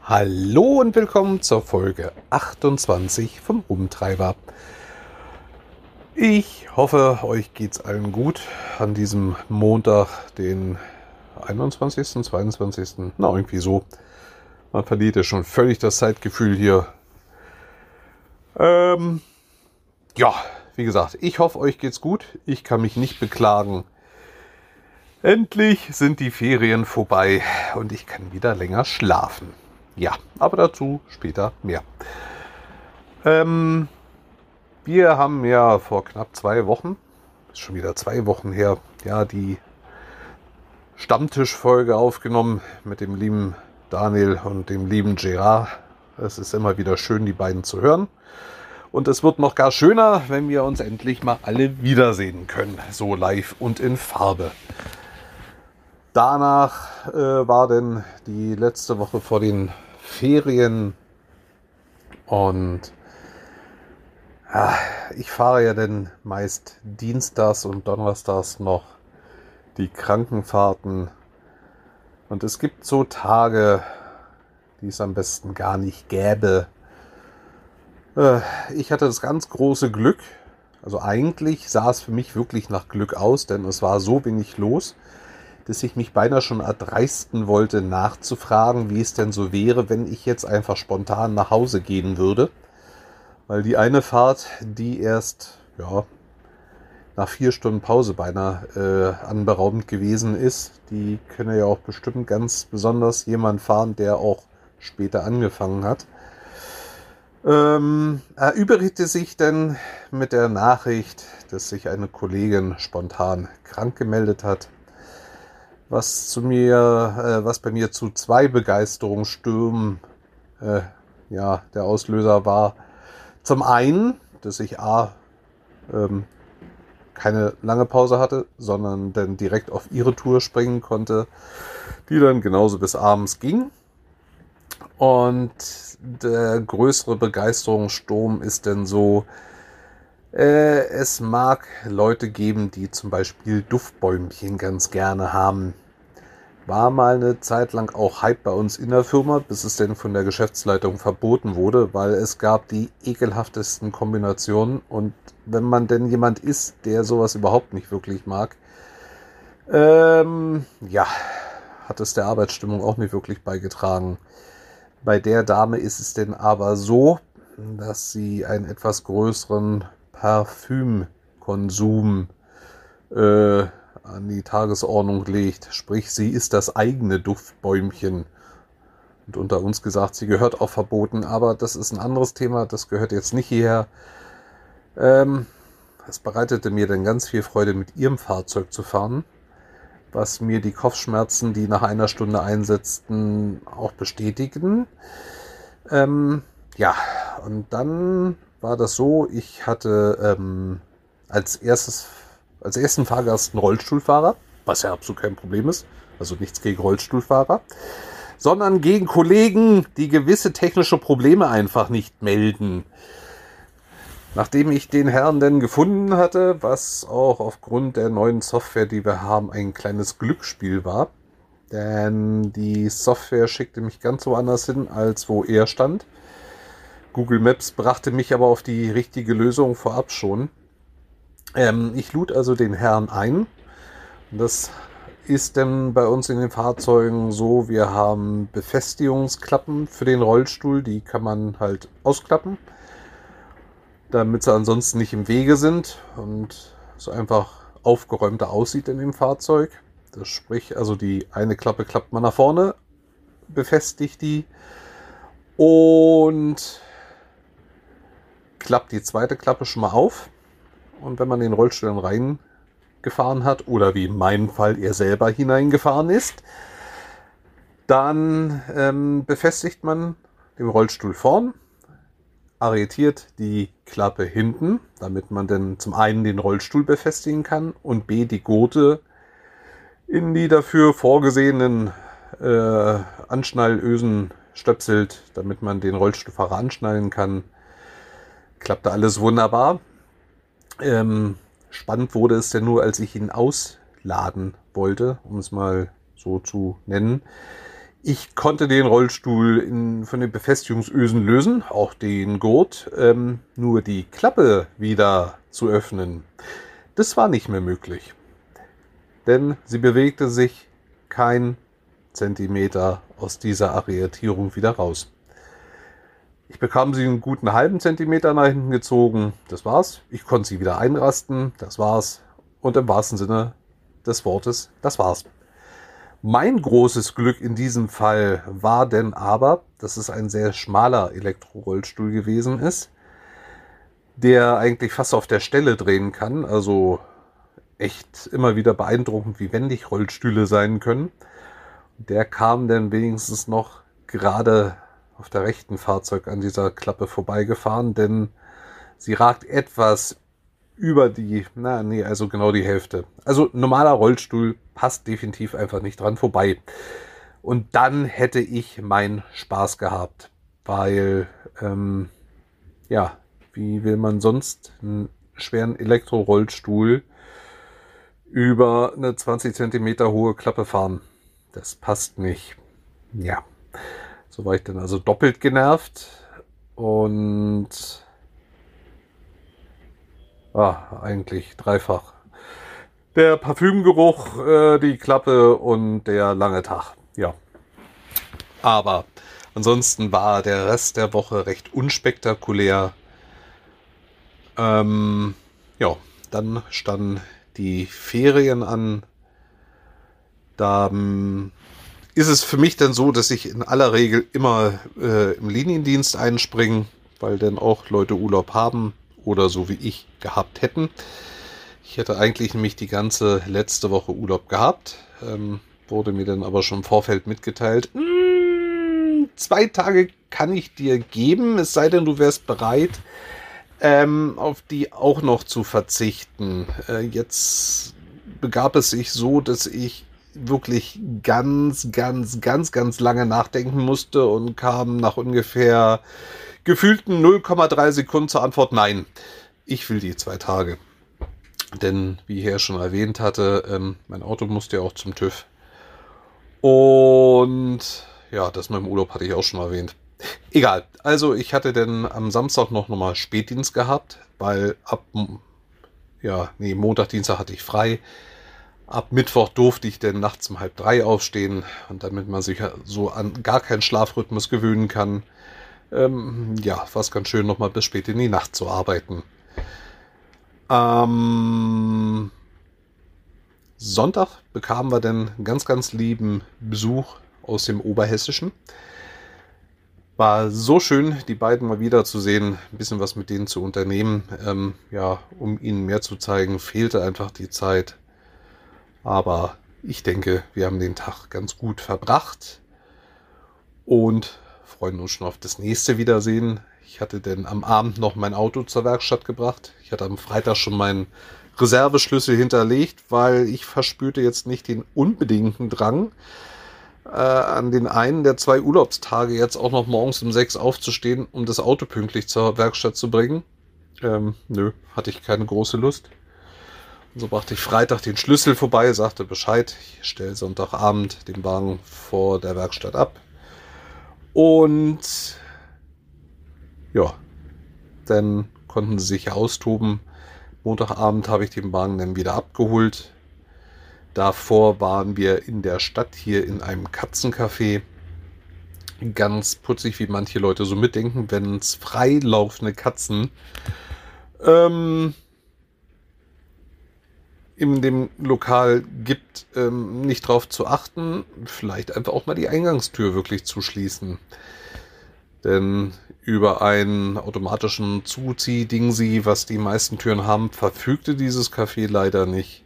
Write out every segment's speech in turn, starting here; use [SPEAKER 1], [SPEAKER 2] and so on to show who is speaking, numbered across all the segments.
[SPEAKER 1] Hallo und willkommen zur Folge 28 vom Rumtreiber. Ich hoffe, euch geht's allen gut an diesem Montag, den 21., 22., na irgendwie so. Man verliert ja schon völlig das Zeitgefühl hier. Ja, wie gesagt, ich hoffe, euch geht's gut. Ich kann mich nicht beklagen. Endlich sind die Ferien vorbei und ich kann wieder länger schlafen. Ja, aber dazu später mehr. Wir haben ja vor knapp 2 Wochen, ist schon wieder 2 Wochen her, ja, die Stammtischfolge aufgenommen mit dem lieben Daniel und dem lieben Gerard. Es ist immer wieder schön, die beiden zu hören. Und es wird noch gar schöner, wenn wir uns endlich mal alle wiedersehen können, so live und in Farbe. Danach war denn die letzte Woche vor den Ferien und ich fahre ja dann meist dienstags und donnerstags noch die Krankenfahrten und es gibt so Tage, die es am besten gar nicht gäbe. Ich hatte das ganz große Glück, also eigentlich sah es für mich wirklich nach Glück aus, denn es war so wenig los, dass ich mich beinahe schon erdreisten wollte, nachzufragen, wie es denn so wäre, wenn ich jetzt einfach spontan nach Hause gehen würde. Weil die eine Fahrt, die erst nach 4 Stunden Pause beinahe anberaubend gewesen ist, die könne ja auch bestimmt ganz besonders jemand fahren, der auch später angefangen hat. Erübrigte sich dann mit der Nachricht, dass sich eine Kollegin spontan krank gemeldet hat. Was bei mir zu 2 Begeisterungsstürmen der Auslöser war. Zum einen, dass ich keine lange Pause hatte, sondern dann direkt auf ihre Tour springen konnte, die dann genauso bis abends ging. Und der größere Begeisterungssturm ist dann so, es mag Leute geben, die zum Beispiel Duftbäumchen ganz gerne haben. War mal eine Zeit lang auch Hype bei uns in der Firma, bis es denn von der Geschäftsleitung verboten wurde, weil es gab die ekelhaftesten Kombinationen. Und wenn man denn jemand ist, der sowas überhaupt nicht wirklich mag, hat es der Arbeitsstimmung auch nicht wirklich beigetragen. Bei der Dame ist es denn aber so, dass sie einen etwas größeren Parfümkonsum an die Tagesordnung legt. Sprich, sie ist das eigene Duftbäumchen. Und unter uns gesagt, sie gehört auch verboten, aber das ist ein anderes Thema, das gehört jetzt nicht hierher. Es bereitete mir dann ganz viel Freude, mit ihrem Fahrzeug zu fahren, was mir die Kopfschmerzen, die nach einer Stunde einsetzten, auch bestätigten. Und dann war das so, ich hatte als ersten Fahrgast einen Rollstuhlfahrer, was ja absolut kein Problem ist, also nichts gegen Rollstuhlfahrer, sondern gegen Kollegen, die gewisse technische Probleme einfach nicht melden. Nachdem ich den Herrn dann gefunden hatte, was auch aufgrund der neuen Software, die wir haben, ein kleines Glücksspiel war, denn die Software schickte mich ganz woanders hin, als wo er stand. Google Maps brachte mich aber auf die richtige Lösung vorab schon. Ich lud also den Herrn ein. Das ist denn bei uns in den Fahrzeugen so, wir haben Befestigungsklappen für den Rollstuhl, die kann man halt ausklappen, damit sie ansonsten nicht im Wege sind und so einfach aufgeräumter aussieht in dem Fahrzeug. Das sprich, also die eine Klappe klappt man nach vorne, befestigt die und klappt die zweite Klappe schon mal auf. Und wenn man den Rollstuhl dann reingefahren hat, oder wie in meinem Fall er selber hineingefahren ist, dann befestigt man den Rollstuhl vorn, arretiert die Klappe hinten, damit man dann zum einen den Rollstuhl befestigen kann und b die Gurte in die dafür vorgesehenen Anschnallösen stöpselt, damit man den Rollstuhlfahrer anschnallen kann. Klappte alles wunderbar. Spannend wurde es denn nur, als ich ihn ausladen wollte, um es mal so zu nennen. Ich konnte den Rollstuhl von den Befestigungsösen lösen, auch den Gurt, nur die Klappe wieder zu öffnen. Das war nicht mehr möglich, denn sie bewegte sich kein Zentimeter aus dieser Arretierung wieder raus. Ich bekam sie einen guten halben Zentimeter nach hinten gezogen, das war's. Ich konnte sie wieder einrasten, das war's. Und im wahrsten Sinne des Wortes, das war's. Mein großes Glück in diesem Fall war denn aber, dass es ein sehr schmaler Elektrorollstuhl gewesen ist, der eigentlich fast auf der Stelle drehen kann. Also echt immer wieder beeindruckend, wie wendig Rollstühle sein können. Der kam dann wenigstens noch gerade auf der rechten Fahrzeug an dieser Klappe vorbeigefahren, denn sie ragt etwas über also genau die Hälfte. Also normaler Rollstuhl passt definitiv einfach nicht dran vorbei. Und dann hätte ich meinen Spaß gehabt, weil, wie will man sonst einen schweren Elektrorollstuhl über eine 20 Zentimeter hohe Klappe fahren? Das passt nicht. Ja, so war ich dann also doppelt genervt und eigentlich dreifach. Der Parfümgeruch, die Klappe und der lange Tag. Ja. Aber ansonsten war der Rest der Woche recht unspektakulär. Dann standen die Ferien an. Da ist es für mich dann so, dass ich in aller Regel immer im Liniendienst einspringe, weil dann auch Leute Urlaub haben oder so wie ich gehabt hätten. Ich hätte eigentlich nämlich die ganze letzte Woche Urlaub gehabt, wurde mir dann aber schon im Vorfeld mitgeteilt, 2 Tage kann ich dir geben, es sei denn, du wärst bereit, auf die auch noch zu verzichten. Jetzt begab es sich so, dass ich wirklich ganz lange nachdenken musste und kam nach ungefähr gefühlten 0,3 Sekunden zur Antwort nein. Ich will die 2 Tage. Denn, wie ich ja schon erwähnt hatte, mein Auto musste ja auch zum TÜV. Und ja, das mit dem Urlaub hatte ich auch schon erwähnt. Egal, also ich hatte dann am Samstag noch mal Spätdienst gehabt, weil Montag, Dienstag hatte ich frei. Ab Mittwoch durfte ich dann nachts um 2:30 aufstehen und damit man sich so an gar keinen Schlafrhythmus gewöhnen kann, war es ganz schön, noch mal bis spät in die Nacht zu arbeiten. Am Sonntag bekamen wir dann einen ganz lieben Besuch aus dem Oberhessischen. War so schön, die beiden mal wieder zu sehen, ein bisschen was mit denen zu unternehmen. Um ihnen mehr zu zeigen, fehlte einfach die Zeit. Aber ich denke, wir haben den Tag ganz gut verbracht und freuen uns schon auf das nächste Wiedersehen. Ich hatte dann am Abend noch mein Auto zur Werkstatt gebracht. Ich hatte am Freitag schon meinen Reserveschlüssel hinterlegt, weil ich verspürte jetzt nicht den unbedingten Drang, an den einen der 2 Urlaubstage jetzt auch noch morgens um 6 aufzustehen, um das Auto pünktlich zur Werkstatt zu bringen. Hatte ich keine große Lust. Und so brachte ich Freitag den Schlüssel vorbei, sagte Bescheid, ich stelle Sonntagabend den Wagen vor der Werkstatt ab. Und ja, dann konnten sie sich austoben. Montagabend habe ich den Wagen dann wieder abgeholt. Davor waren wir in der Stadt hier in einem Katzencafé. Ganz putzig, wie manche Leute so mitdenken, wenn es freilaufende Katzen in dem Lokal gibt, nicht drauf zu achten, vielleicht einfach auch mal die Eingangstür wirklich zu schließen. Denn über einen automatischen Zuzieh-Dingsi, was die meisten Türen haben, verfügte dieses Café leider nicht.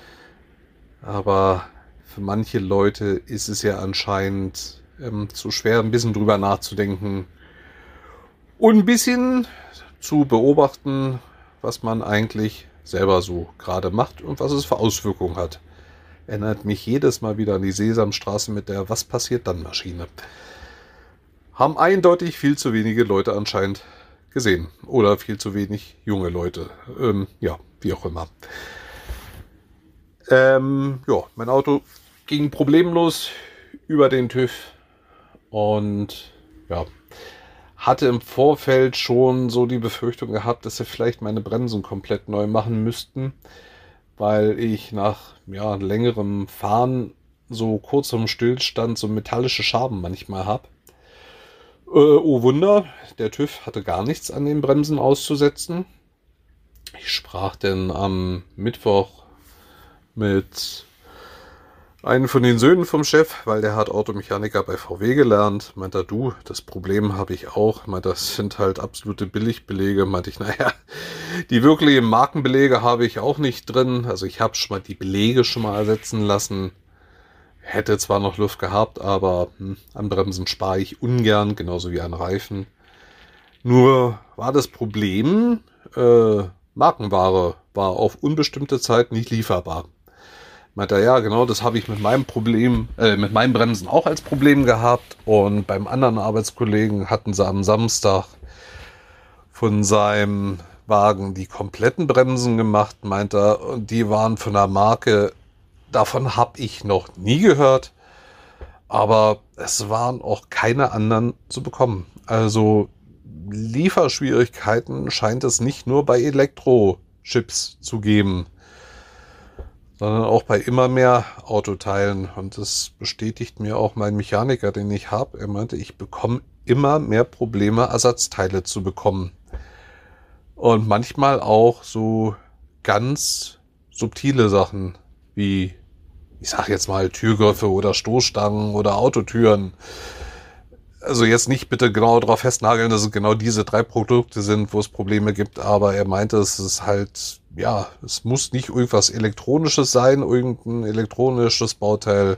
[SPEAKER 1] Aber für manche Leute ist es ja anscheinend zu schwer, ein bisschen drüber nachzudenken und ein bisschen zu beobachten, was man eigentlich selber so gerade macht und was es für Auswirkungen hat. Erinnert mich jedes Mal wieder an die Sesamstraße mit der Was passiert dann Maschine. Haben eindeutig viel zu wenige Leute anscheinend gesehen. Oder viel zu wenig junge Leute. Wie auch immer. Mein Auto ging problemlos über den TÜV. Und ja, hatte im Vorfeld schon so die Befürchtung gehabt, dass sie vielleicht meine Bremsen komplett neu machen müssten, weil ich nach längerem Fahren so kurzem Stillstand so metallische Schaben manchmal habe. Oh Wunder, der TÜV hatte gar nichts an den Bremsen auszusetzen. Ich sprach denn am Mittwoch mit einem von den Söhnen vom Chef, weil der hat Automechaniker bei VW gelernt. Meint er, du, das Problem habe ich auch. Meint, das sind halt absolute Billigbelege. Meinte ich, naja, die wirklichen Markenbelege habe ich auch nicht drin. Also ich habe schon mal die Belege schon mal ersetzen lassen. Hätte zwar noch Luft gehabt, aber an Bremsen spare ich ungern, genauso wie an Reifen. Nur war das Problem, Markenware war auf unbestimmte Zeit nicht lieferbar. Meinte er, ja, genau, das habe ich mit meinem Bremsen auch als Problem gehabt. Und beim anderen Arbeitskollegen hatten sie am Samstag von seinem Wagen die kompletten Bremsen gemacht, meint er, und die waren von der Marke, davon habe ich noch nie gehört, aber es waren auch keine anderen zu bekommen. Also Lieferschwierigkeiten scheint es nicht nur bei Elektrochips zu geben, sondern auch bei immer mehr Autoteilen. Und das bestätigt mir auch mein Mechaniker, den ich habe. Er meinte, ich bekomme immer mehr Probleme, Ersatzteile zu bekommen. Und manchmal auch so ganz subtile Sachen wie, ich sag jetzt mal, Türgriffe oder Stoßstangen oder Autotüren. Also jetzt nicht bitte genau darauf festnageln, dass es genau diese 3 Produkte sind, wo es Probleme gibt, aber er meinte, es ist halt, ja, es muss nicht irgendwas Elektronisches sein, irgendein elektronisches Bauteil.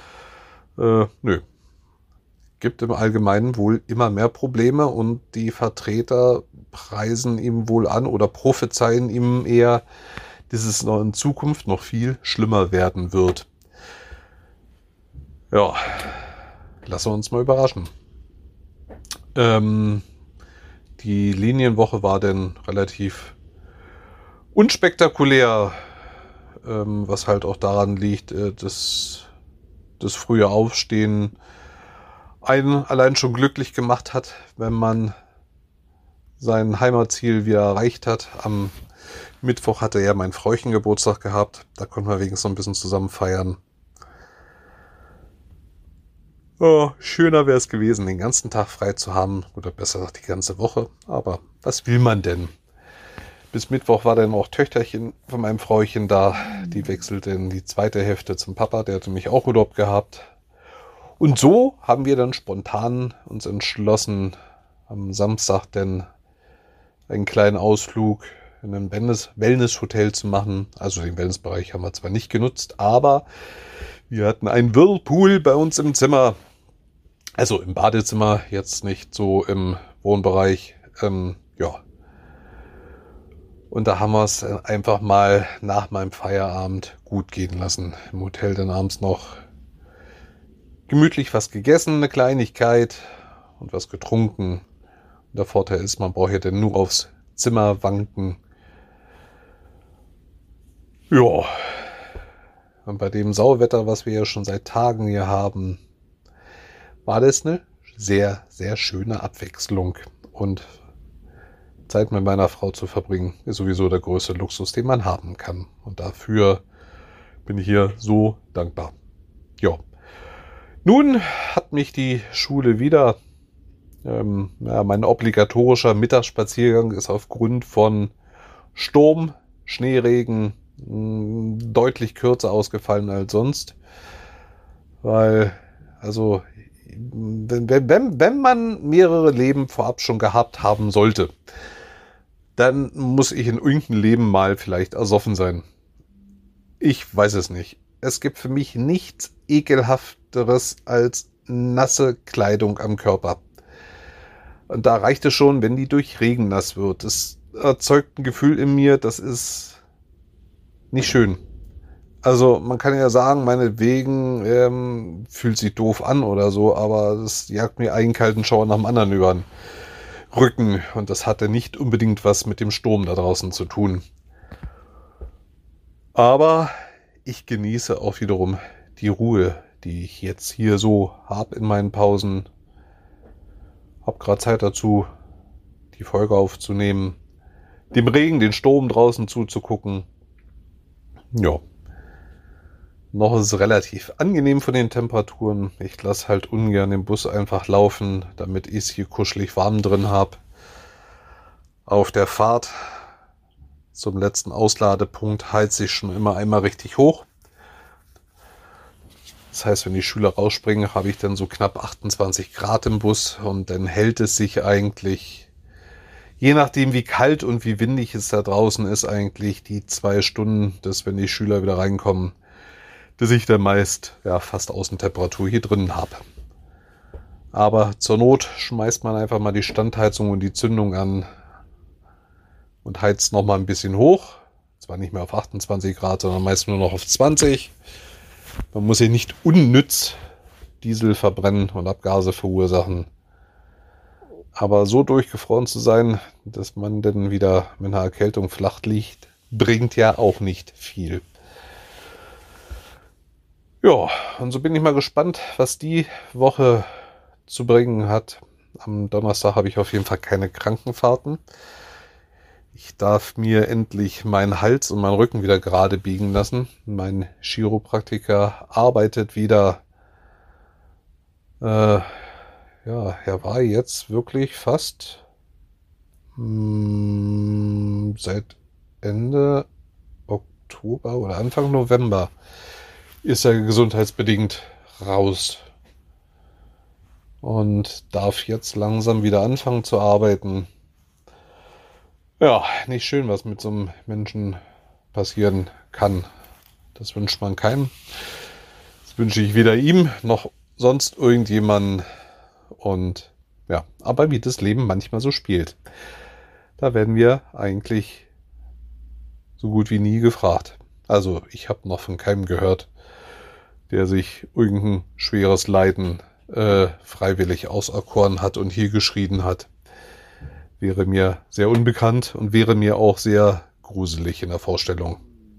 [SPEAKER 1] Nö. Gibt im Allgemeinen wohl immer mehr Probleme und die Vertreter preisen ihm wohl an oder prophezeien ihm eher, dass es noch in Zukunft noch viel schlimmer werden wird. Ja, lassen wir uns mal überraschen. Die Linienwoche war dann relativ unspektakulär, was halt auch daran liegt, dass das frühe Aufstehen einen allein schon glücklich gemacht hat, wenn man sein Heimatziel wieder erreicht hat. Am Mittwoch hatte ja mein Frauchen Geburtstag gehabt, da konnten wir wenigstens so ein bisschen zusammen feiern. Oh, schöner wäre es gewesen, den ganzen Tag frei zu haben. Oder besser gesagt die ganze Woche. Aber was will man denn? Bis Mittwoch war dann auch Töchterchen von meinem Frauchen da. Die wechselte in die zweite Hälfte zum Papa. Der hatte mich auch Urlaub gehabt. Und so haben wir dann spontan uns entschlossen, am Samstag dann einen kleinen Ausflug in ein Wellness-Hotel zu machen. Also den Wellnessbereich haben wir zwar nicht genutzt, aber wir hatten einen Whirlpool bei uns im Zimmer. Also im Badezimmer, jetzt nicht so im Wohnbereich. Ja. Und da haben wir es einfach mal nach meinem Feierabend gut gehen lassen. Im Hotel dann abends noch gemütlich was gegessen, eine Kleinigkeit und was getrunken. Und der Vorteil ist, man braucht ja dann nur aufs Zimmer wanken. Ja. Und bei dem Sauwetter, was wir ja schon seit Tagen hier haben, war das eine sehr, sehr schöne Abwechslung. Und Zeit mit meiner Frau zu verbringen, ist sowieso der größte Luxus, den man haben kann. Und dafür bin ich hier so dankbar. Ja. Nun hat mich die Schule wieder. Mein obligatorischer Mittagsspaziergang ist aufgrund von Sturm, Schneeregen deutlich kürzer ausgefallen als sonst. Weil, also, wenn man mehrere Leben vorab schon gehabt haben sollte, dann muss ich in irgendeinem Leben mal vielleicht ersoffen sein. Ich weiß es nicht. Es gibt für mich nichts Ekelhafteres als nasse Kleidung am Körper. Und da reicht es schon, wenn die durch Regen nass wird. Es erzeugt ein Gefühl in mir, das ist nicht schön. Also man kann ja sagen, meinetwegen fühlt sich doof an oder so, aber das jagt mir einen kalten Schauer nach dem anderen über den Rücken. Und das hatte nicht unbedingt was mit dem Sturm da draußen zu tun. Aber ich genieße auch wiederum die Ruhe, die ich jetzt hier so habe in meinen Pausen. Hab gerade Zeit dazu, die Folge aufzunehmen, dem Regen, den Sturm draußen zuzugucken. Ja. Noch ist es relativ angenehm von den Temperaturen. Ich lasse halt ungern den Bus einfach laufen, damit ich es hier kuschelig warm drin habe. Auf der Fahrt zum letzten Ausladepunkt heize ich schon immer einmal richtig hoch. Das heißt, wenn die Schüler rausspringen, habe ich dann so knapp 28 Grad im Bus und dann hält es sich eigentlich, je nachdem wie kalt und wie windig es da draußen ist, eigentlich die 2 Stunden, dass wenn die Schüler wieder reinkommen, dass ich dann meist fast Außentemperatur hier drinnen habe. Aber zur Not schmeißt man einfach mal die Standheizung und die Zündung an und heizt noch mal ein bisschen hoch. Zwar nicht mehr auf 28 Grad, sondern meist nur noch auf 20. Man muss hier nicht unnütz Diesel verbrennen und Abgase verursachen. Aber so durchgefroren zu sein, dass man dann wieder mit einer Erkältung flach liegt, bringt ja auch nicht viel. Ja, und so bin ich mal gespannt, was die Woche zu bringen hat. Am Donnerstag habe ich auf jeden Fall keine Krankenfahrten. Ich darf mir endlich meinen Hals und meinen Rücken wieder gerade biegen lassen. Mein Chiropraktiker arbeitet wieder. Er war jetzt wirklich fast seit Ende Oktober oder Anfang November ist er gesundheitsbedingt raus und darf jetzt langsam wieder anfangen zu arbeiten. Ja, nicht schön, was mit so einem Menschen passieren kann. Das wünscht man keinem. Das wünsche ich weder ihm noch sonst irgendjemanden. Und ja, aber wie das Leben manchmal so spielt. Da werden wir eigentlich so gut wie nie gefragt. Also ich habe noch von keinem gehört, der sich irgendein schweres Leiden freiwillig auserkoren hat und hier geschrien hat. Wäre mir sehr unbekannt und wäre mir auch sehr gruselig in der Vorstellung.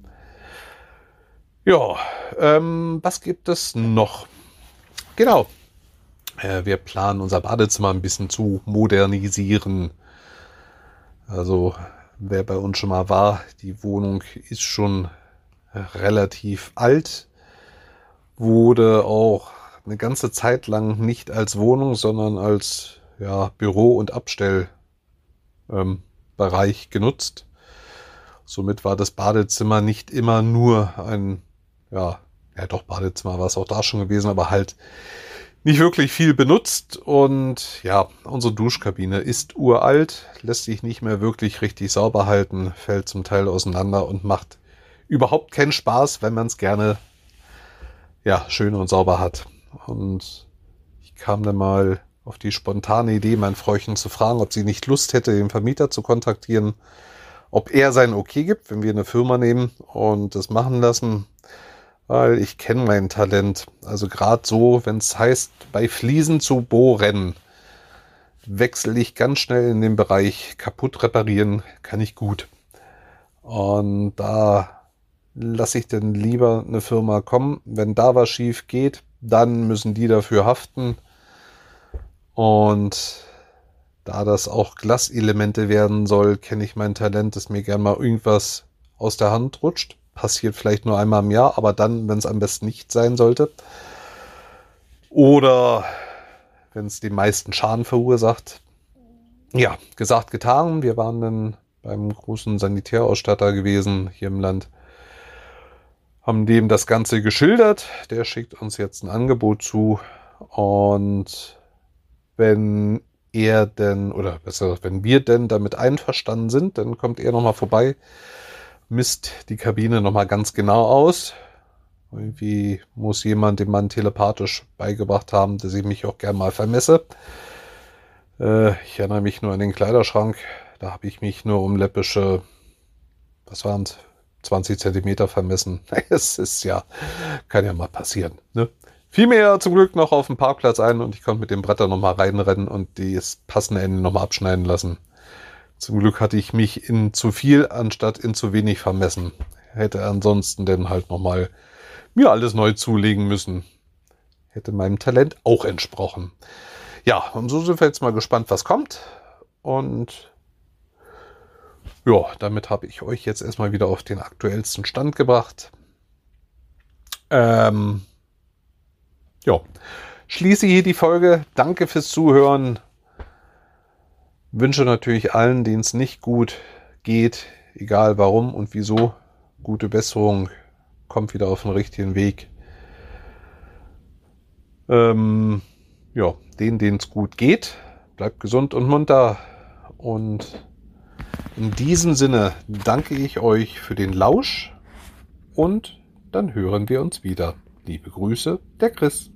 [SPEAKER 1] Ja, was gibt es noch? Genau, wir planen unser Badezimmer ein bisschen zu modernisieren. Also wer bei uns schon mal war, die Wohnung ist schon relativ alt, wurde auch eine ganze Zeit lang nicht als Wohnung, sondern als Büro- und Abstellbereich genutzt. Somit war das Badezimmer nicht immer nur ein, Badezimmer war es auch da schon gewesen, aber halt nicht wirklich viel benutzt. Und ja, unsere Duschkabine ist uralt, lässt sich nicht mehr wirklich richtig sauber halten, fällt zum Teil auseinander und macht überhaupt keinen Spaß, wenn man es gerne schön und sauber hat. Und ich kam dann mal auf die spontane Idee, mein Fräuchen zu fragen, ob sie nicht Lust hätte, den Vermieter zu kontaktieren, ob er sein Okay gibt, wenn wir eine Firma nehmen und das machen lassen, weil ich kenne mein Talent. Also gerade so, wenn es heißt, bei Fliesen zu bohren, wechsle ich ganz schnell in den Bereich kaputt reparieren, kann ich gut. Und da lasse ich dann lieber eine Firma kommen. Wenn da was schief geht, dann müssen die dafür haften. Und da das auch Glaselemente werden soll, kenne ich mein Talent, dass mir gern mal irgendwas aus der Hand rutscht. Passiert vielleicht nur einmal im Jahr, aber dann, wenn es am besten nicht sein sollte. Oder wenn es den meisten Schaden verursacht. Ja, gesagt, getan. Wir waren dann beim großen Sanitärausstatter gewesen hier im Land. Haben dem das Ganze geschildert. Der schickt uns jetzt ein Angebot zu. Und wenn er denn, oder besser gesagt, wenn wir denn damit einverstanden sind, dann kommt er nochmal vorbei, misst die Kabine nochmal ganz genau aus. Irgendwie muss jemand dem Mann telepathisch beigebracht haben, dass ich mich auch gern mal vermesse. Ich erinnere mich nur an den Kleiderschrank. Da habe ich mich nur um läppische, 20 Zentimeter vermessen. Es ist kann ja mal passieren. Ne? Fiel mir ja zum Glück noch auf dem Parkplatz ein und ich konnte mit dem Bretter nochmal reinrennen und das passende Ende nochmal abschneiden lassen. Zum Glück hatte ich mich in zu viel anstatt in zu wenig vermessen. Hätte ansonsten dann halt nochmal mir alles neu zulegen müssen. Hätte meinem Talent auch entsprochen. Ja, und so sind wir jetzt mal gespannt, was kommt. Und ja, damit habe ich euch jetzt erstmal wieder auf den aktuellsten Stand gebracht. Ja, schließe hier die Folge. Danke fürs Zuhören. Wünsche natürlich allen, denen es nicht gut geht, egal warum und wieso, gute Besserung. Kommt wieder auf den richtigen Weg. Ja, denen es gut geht, bleibt gesund und munter. Und in diesem Sinne danke ich euch für den Lausch und dann hören wir uns wieder. Liebe Grüße, der Chris.